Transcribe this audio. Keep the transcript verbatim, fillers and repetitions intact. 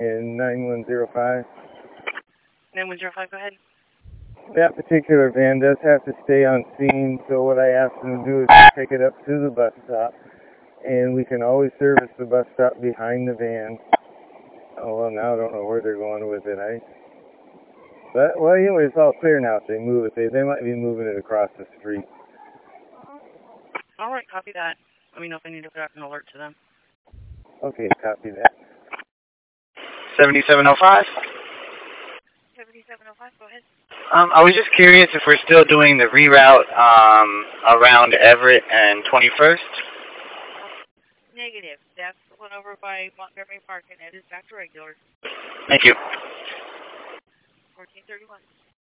in nine one zero five. nine one zero five, go ahead. That particular van does have to stay on scene, so what I asked them to do is take it up to the bus stop, and we can always service the bus stop behind the van. Oh, well, now I don't know where they're going with it. I, but, well, anyway, it's all clear now if they move it. They, they might be moving it across the street. All right, copy that. Let me know if I need to put out an alert to them. Okay, copy that. seventy-seven oh five? seventy-seven oh five, go ahead. Um, I was just curious if we're still doing the reroute um, around Everett and twenty-first? Negative. That's the one over by Montgomery Park, and it is back to regular. Thank you. fourteen thirty-one.